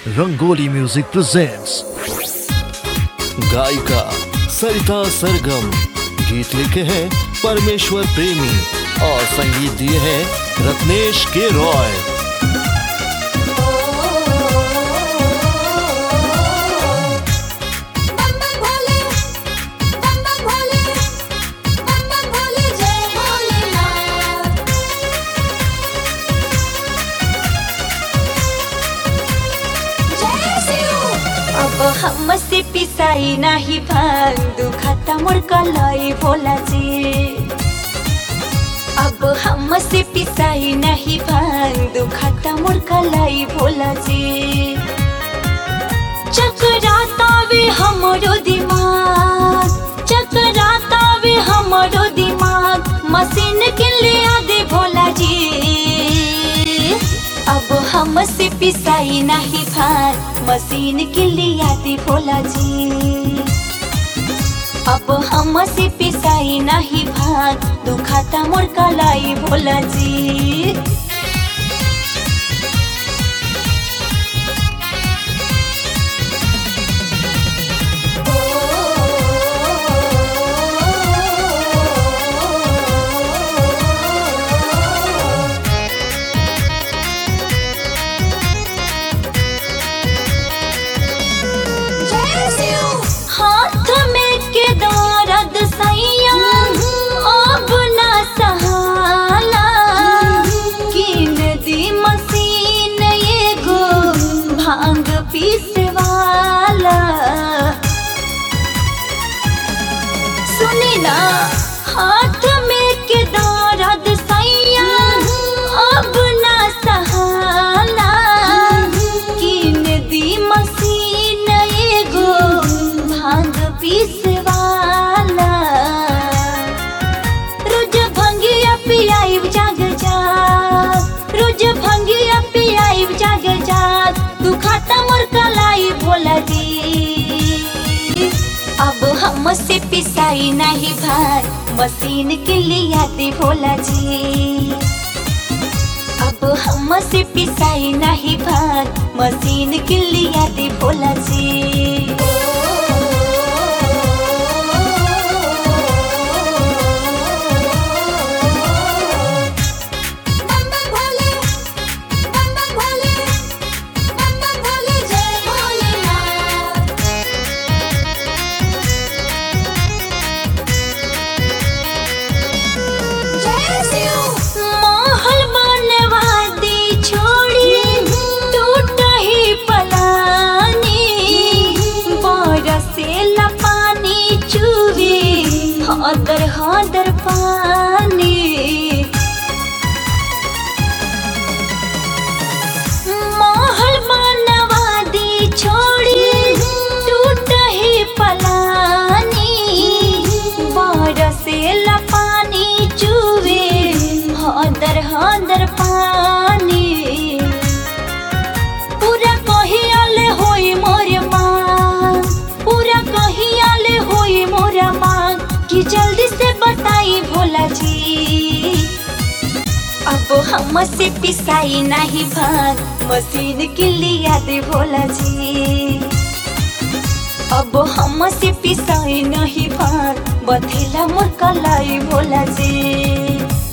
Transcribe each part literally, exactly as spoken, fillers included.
Rangoli music presents. गायिका सरिता सरगम, गीत लिखे हैं परमेश्वर प्रेमी और संगीत दिए हैं रत्नेश के रॉय। अब हमसे पिसाई नाही भांग दुखाता मोर कलाई भोला जी। अब हमसे पिसाई नहीं भांग दुखाता मोर कलाई भोला जी। चकराता वे हमरो दिमाग, चकराता वे हमरो दिमाग, मशीन के लिया दे भोला जी। अब हमसे पिसाई नहीं भांग मशीन के लिया दे भोला जी। अब हमसे पिसाई नहीं भांग दुखाता मोर कलाई भोला जी। हाथ में के दर्द सैया अब ना सहाला, किन दी मशीन एगो भांग पीसे वाला। सुनी ना, हाथ में के दर्द सैया अब ना सहाला, किन दी मशीन एगो भांग पीसे वाला। रोज भंगिया पियाइब जाग जाग, रोज भंगिया पियाइब जाग जाग, दुखाता मोर कलाई भोला जी। अब हमसे पिसाई नहीं भांग मशीन के लिया दे भोला जी। अब हमसे पिसाई नहीं भांग मशीन के लिया दे भोला जी। महल बनवादी छोड़ी टूट ही पलानी, बरसेला पानी चुवी हदर हदर पानी। महल बनवादी छोड़ी टूट ही पलानी, बरसेला पानी चुवी हदर हदर पानी। पूरा कहियाले होई मोर मांग, पूरा कहियाले होई मोर मांग, कि जल्दी से बताई भोला जी। अब हमसे पिसाई नहीं भांग मशीन के लिया दे भोला जी। अब हमसे पिसाई नहीं भांग बथेला मोर कलाई भोला जी।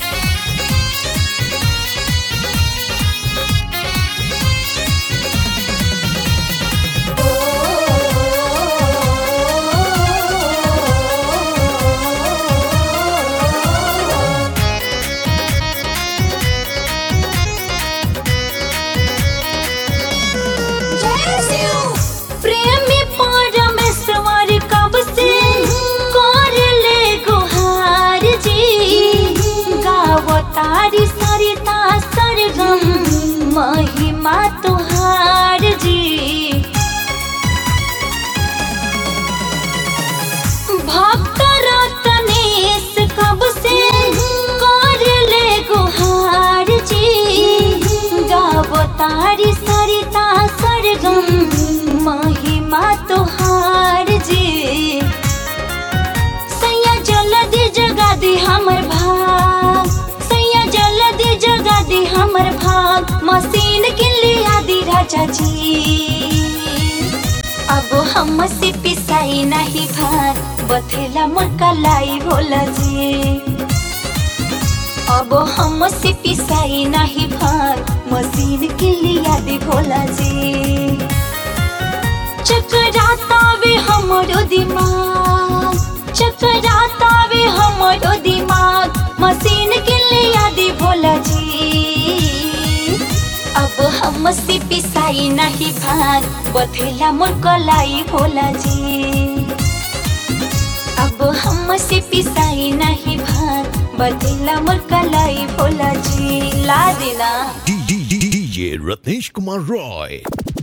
प्रेमी परमेश्वर कब से कर ले गुहार जी। गावतारी सरिता सरगम महिमा तुहार जी। भक्त रत्नेश कब से कर ले गुहार जी। गावतारी सरिता सरगम महिमा तुहार जी। सैया जल्दी जगा दी हमर भाग, सैया जल्दी जगा दी हमर भाग, मशीन के लिया दी राजा जी। हमसे पिसाई नहीं भात बथेला मोर कलाई भोला जी। अब हमसे पिसाई नहीं भात मशीन के लिया दे भोला जी। चकराता वे हमरो दिमाग, चकराता वे हमरो दिमाग मशीन के लिया दे भोला जी। अब हमसे पिसाई नहीं भात बथेला मोर कलाई भोला जी। अब हमसे पिसाई नहीं भात बथेला मोर कलाई भोला जी। ला देना D J Ratnesh Kumar Roy।